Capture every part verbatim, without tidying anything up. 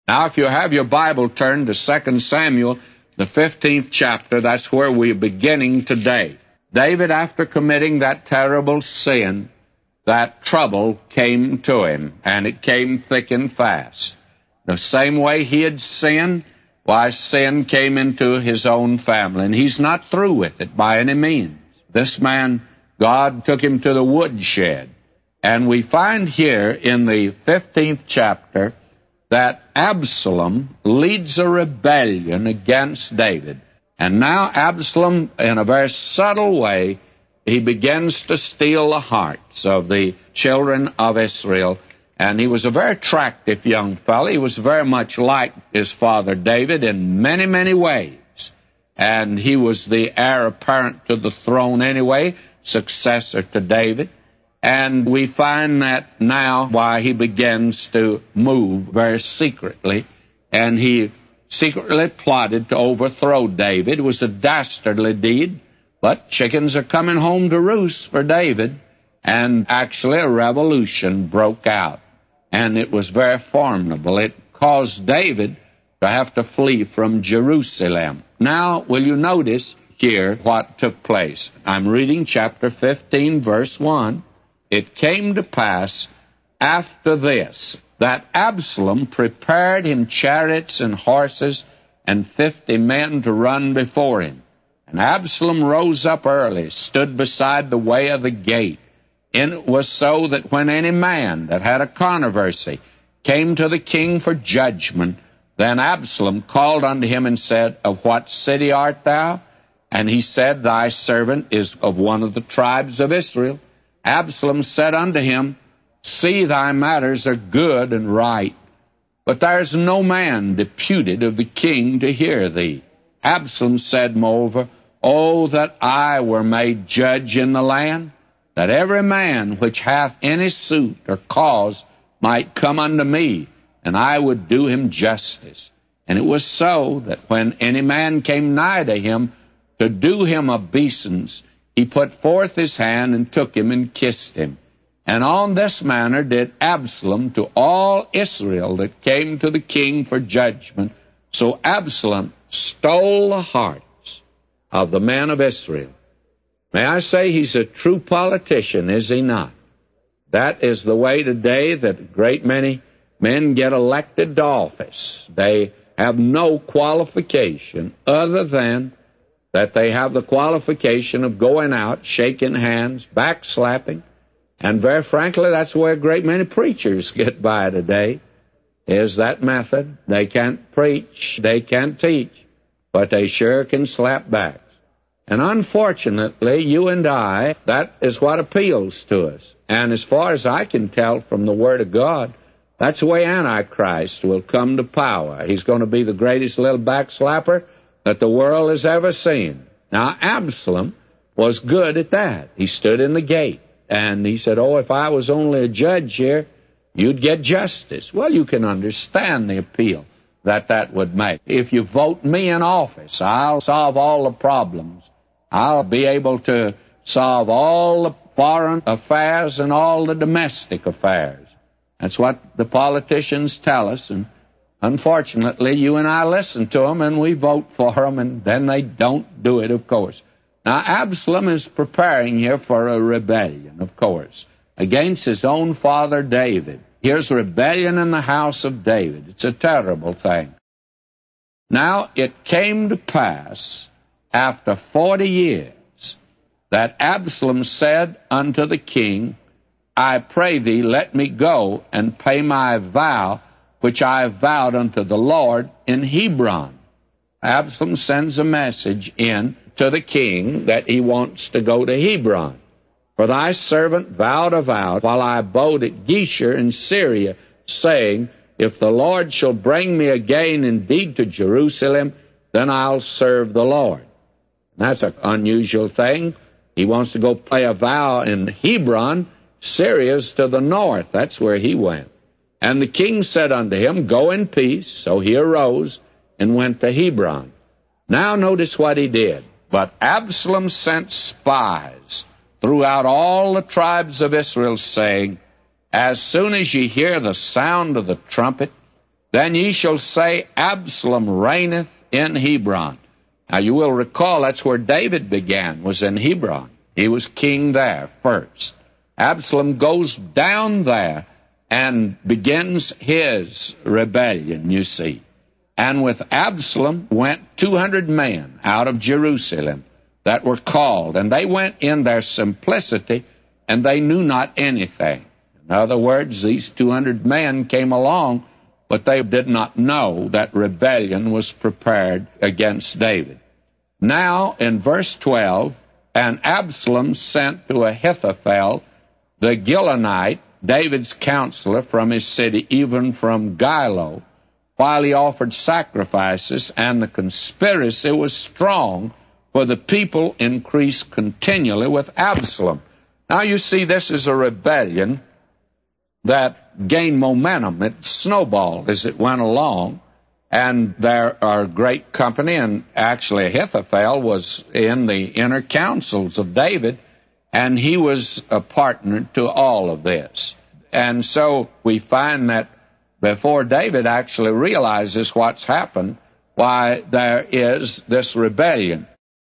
Now, if you have your Bible turned to Second Samuel, the fifteenth chapter, that's where we're beginning today. David, after committing that terrible sin, that trouble came to him, and it came thick and fast. The same way he had sinned, why, sin came into his own family, and he's not through with it by any means. This man, God took him to the woodshed, and we find here in the fifteenth chapter that Absalom leads a rebellion against David. And now Absalom, in a very subtle way, he begins to steal the hearts of the children of Israel. And he was a very attractive young fellow. He was very much like his father David in many, many ways. And he was the heir apparent to the throne anyway, successor to David. And we find that now why he begins to move very secretly. And he secretly plotted to overthrow David. It was a dastardly deed, but chickens are coming home to roost for David. And actually a revolution broke out. And it was very formidable. It caused David to have to flee from Jerusalem. Now, will you notice here what took place? I'm reading chapter fifteen, verse one. It came to pass after this that Absalom prepared him chariots and horses and fifty men to run before him. And Absalom rose up early, stood beside the way of the gate. And it was so that when any man that had a controversy came to the king for judgment, then Absalom called unto him and said, Of what city art thou? And he said, Thy servant is of one of the tribes of Israel. Absalom said unto him, See, thy matters are good and right, but there is no man deputed of the king to hear thee. Absalom said, moreover, O that I were made judge in the land, that every man which hath any suit or cause might come unto me, and I would do him justice. And it was so that when any man came nigh to him to do him obeisance, he put forth his hand and took him and kissed him. And on this manner did Absalom to all Israel that came to the king for judgment. So Absalom stole the hearts of the men of Israel. May I say he's a true politician, is he not? That is the way today that a great many men get elected to office. They have no qualification other than that they have the qualification of going out, shaking hands, backslapping. And very frankly, that's the way a great many preachers get by today, is that method. They can't preach, they can't teach, but they sure can slap backs. And unfortunately, you and I, that is what appeals to us. And as far as I can tell from the Word of God, that's the way Antichrist will come to power. He's going to be the greatest little backslapper that the world has ever seen. Now, Absalom was good at that. He stood in the gate, and he said, oh, if I was only a judge here, you'd get justice. Well, you can understand the appeal that that would make. If you vote me in office, I'll solve all the problems. I'll be able to solve all the foreign affairs and all the domestic affairs. That's what the politicians tell us, and unfortunately, you and I listen to them, and we vote for them, and then they don't do it, of course. Now, Absalom is preparing here for a rebellion, of course, against his own father David. Here's rebellion in the house of David. It's a terrible thing. Now, it came to pass after forty years that Absalom said unto the king, I pray thee, let me go and pay my vow which I have vowed unto the Lord in Hebron. Absalom sends a message in to the king that he wants to go to Hebron. For thy servant vowed a vow while I abode at Geshur in Syria, saying, If the Lord shall bring me again indeed to Jerusalem, then I'll serve the Lord. That's an unusual thing. He wants to go pay a vow in Hebron. Syria's to the north. That's where he went. And the king said unto him, Go in peace. So he arose and went to Hebron. Now notice what he did. But Absalom sent spies throughout all the tribes of Israel, saying, As soon as ye hear the sound of the trumpet, Then ye shall say, Absalom reigneth in Hebron. Now you will recall that's where David began, was in Hebron. He was king there first. Absalom goes down there and begins his rebellion, you see. And with Absalom went two hundred men out of Jerusalem that were called, and they went in their simplicity, and they knew not anything. In other words, these two hundred men came along, but they did not know that rebellion was prepared against David. Now, in verse twelve, and Absalom sent to Ahithophel, the Gilonite, David's counselor from his city, even from Gilo, while he offered sacrifices, and the conspiracy was strong, for the people increased continually with Absalom. Now you see, this is a rebellion that gained momentum. It snowballed as it went along, and there are great company, and actually Ahithophel was in the inner councils of David, and he was a partner to all of this. And so we find that before David actually realizes what's happened, why there is this rebellion.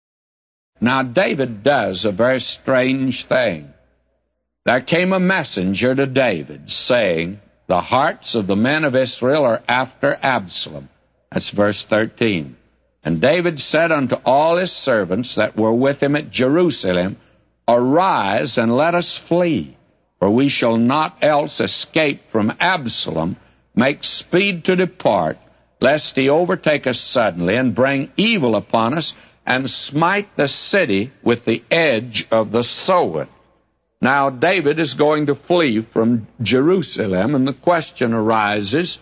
Now David does a very strange thing. There came a messenger to David, saying, the hearts of the men of Israel are after Absalom. That's verse thirteen. And David said unto all his servants that were with him at Jerusalem, Arise, and let us flee, for we shall not else escape from Absalom. Make speed to depart, lest he overtake us suddenly, and bring evil upon us, and smite the city with the edge of the sword. Now David is going to flee from Jerusalem, and the question arises,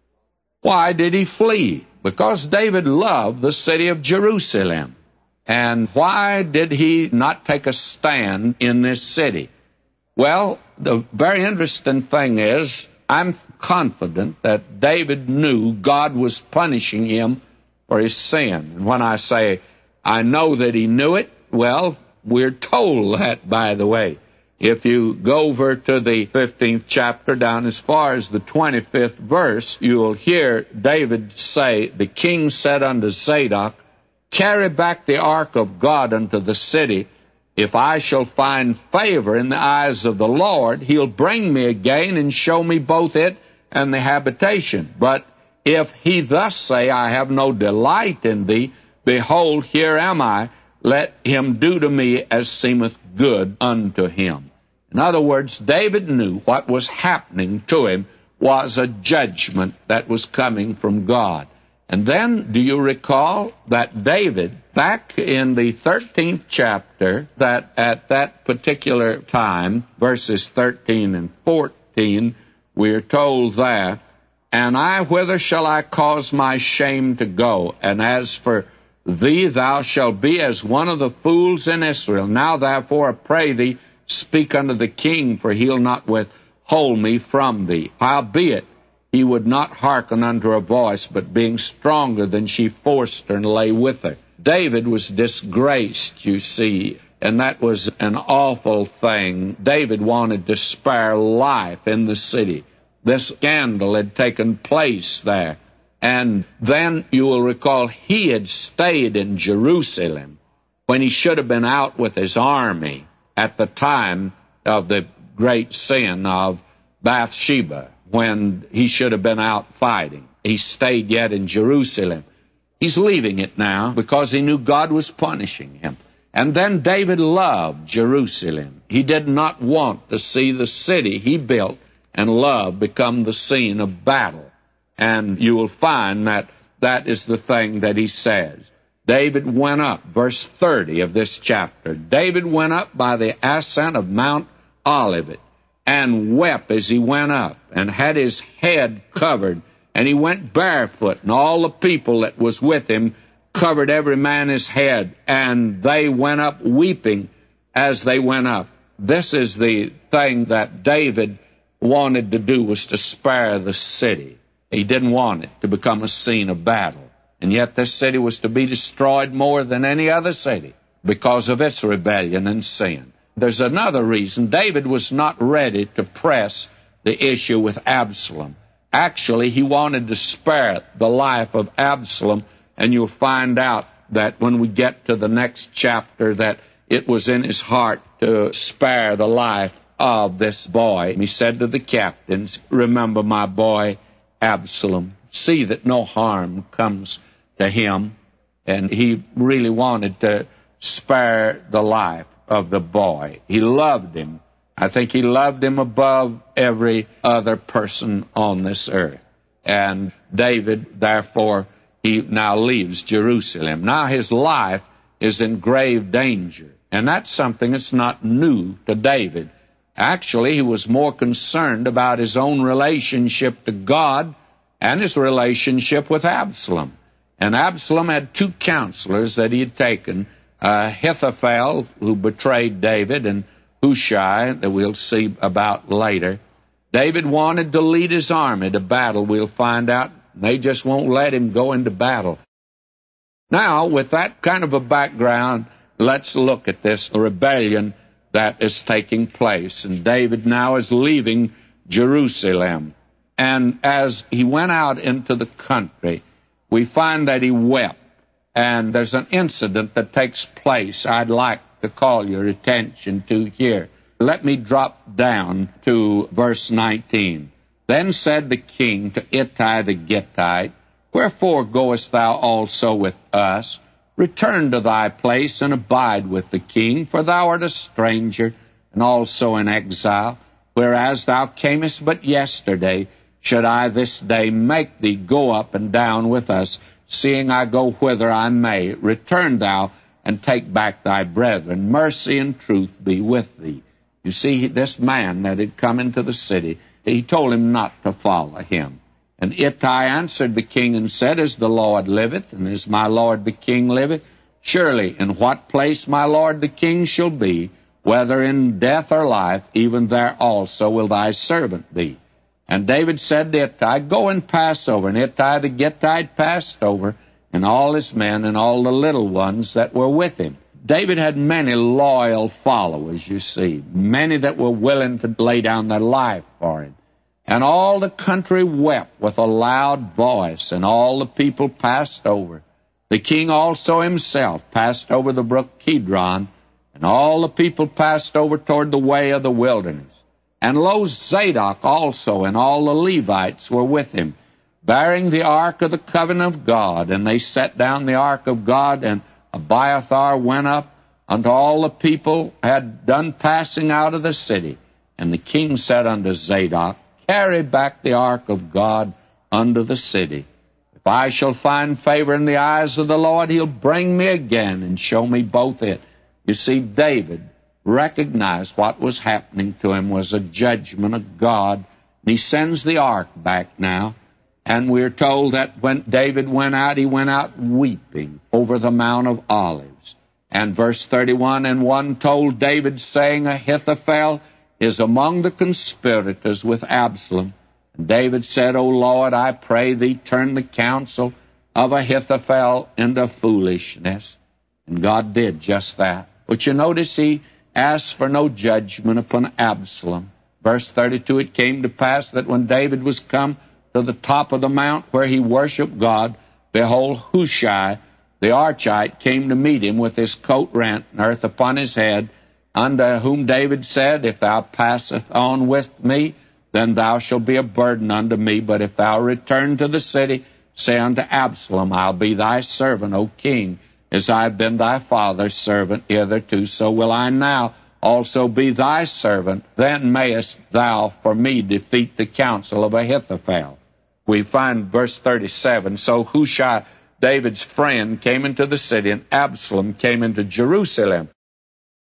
why did he flee? Because David loved the city of Jerusalem. And why did he not take a stand in this city? Well, the very interesting thing is, I'm confident that David knew God was punishing him for his sin. And when I say, I know that he knew it, well, we're told that, by the way. If you go over to the fifteenth chapter, down as far as the twenty-fifth verse, you will hear David say, the king said unto Zadok, Carry back the ark of God unto the city. If I shall find favor in the eyes of the Lord, he'll bring me again and show me both it and the habitation. But if he thus say, I have no delight in thee, behold, here am I, let him do to me as seemeth good unto him. In other words, David knew what was happening to him was a judgment that was coming from God. And then, do you recall that David, back in the thirteenth chapter, that at that particular time, verses thirteen and fourteen, we are told there, And I, whither shall I cause my shame to go? And as for thee, thou shalt be as one of the fools in Israel. Now therefore, I pray thee, speak unto the king, for he'll not withhold me from thee. Howbeit, he would not hearken unto her voice, but being stronger than she forced her and lay with her. David was disgraced, you see, and that was an awful thing. David wanted to spare life in the city. This scandal had taken place there. And then you will recall he had stayed in Jerusalem when he should have been out with his army at the time of the great sin of Bathsheba, when he should have been out fighting. He stayed yet in Jerusalem. He's leaving it now because he knew God was punishing him. And then David loved Jerusalem. He did not want to see the city he built and loved become the scene of battle. And you will find that that is the thing that he says. David went up, verse thirty of this chapter. David went up by the ascent of Mount Olivet, and wept as he went up, and had his head covered, and he went barefoot, and all the people that was with him covered every man his head, and they went up weeping as they went up. This is the thing that David wanted to do, was to spare the city. He didn't want it to become a scene of battle. And yet this city was to be destroyed more than any other city because of its rebellion and sin. There's another reason. David was not ready to press the issue with Absalom. Actually, he wanted to spare the life of Absalom, and you'll find out that when we get to the next chapter that it was in his heart to spare the life of this boy. He said to the captains, "Remember my boy Absalom. See that no harm comes to him." And he really wanted to spare the life of the boy. He loved him. I think he loved him above every other person on this earth. And David, therefore, he now leaves Jerusalem. Now his life is in grave danger. And that's something that's not new to David. Actually, he was more concerned about his own relationship to God and his relationship with Absalom. And Absalom had two counselors that he had taken, uh, Ahithophel, who betrayed David, and Hushai, that we'll see about later. David wanted to lead his army to battle, we'll find out. They just won't let him go into battle. Now, with that kind of a background, let's look at this rebellion that is taking place. And David now is leaving Jerusalem. And as he went out into the country, we find that he wept. And there's an incident that takes place I'd like to call your attention to here. Let me drop down to verse nineteen. Then said the king to Ittai the Gittite, "Wherefore goest thou also with us? Return to thy place and abide with the king, for thou art a stranger and also an exile. Whereas thou camest but yesterday, should I this day make thee go up and down with us, seeing I go whither I may? Return thou and take back thy brethren. Mercy and truth be with thee." You see, this man that had come into the city, he told him not to follow him. And Ittai answered the king and said, "As the Lord liveth, and as my lord the king liveth, surely in what place my lord the king shall be, whether in death or life, even there also will thy servant be." And David said to Ittai, "Go and pass over." And Ittai the Gittite passed over, and all his men and all the little ones that were with him. David had many loyal followers, you see, many that were willing to lay down their life for him. And all the country wept with a loud voice, and all the people passed over. The king also himself passed over the brook Kidron, and all the people passed over toward the way of the wilderness. And lo, Zadok also and all the Levites were with him, bearing the ark of the covenant of God. And they set down the ark of God, and Abiathar went up unto all the people had done passing out of the city. And the king said unto Zadok, "Carry back the ark of God unto the city. If I shall find favor in the eyes of the Lord, he'll bring me again and show me both it." You see, David recognized what was happening to him was a judgment of God. And he sends the ark back now. And we're told that when David went out, he went out weeping over the Mount of Olives. And verse thirty-one, "And one told David, saying, Ahithophel is among the conspirators with Absalom. And David said, O Lord, I pray thee, turn the counsel of Ahithophel into foolishness." And God did just that. But you notice he asked for no judgment upon Absalom. Verse thirty-two, "It came to pass that when David was come to the top of the mount where he worshipped God, behold, Hushai the Archite came to meet him with his coat rent and earth upon his head, unto whom David said, If thou passest on with me, then thou shalt be a burden unto me. But if thou return to the city, say unto Absalom, I'll be thy servant, O king, as I have been thy father's servant hitherto, so will I now also be thy servant. Then mayest thou for me defeat the counsel of Ahithophel." We find verse thirty-seven, "So Hushai, David's friend, came into the city, and Absalom came into Jerusalem.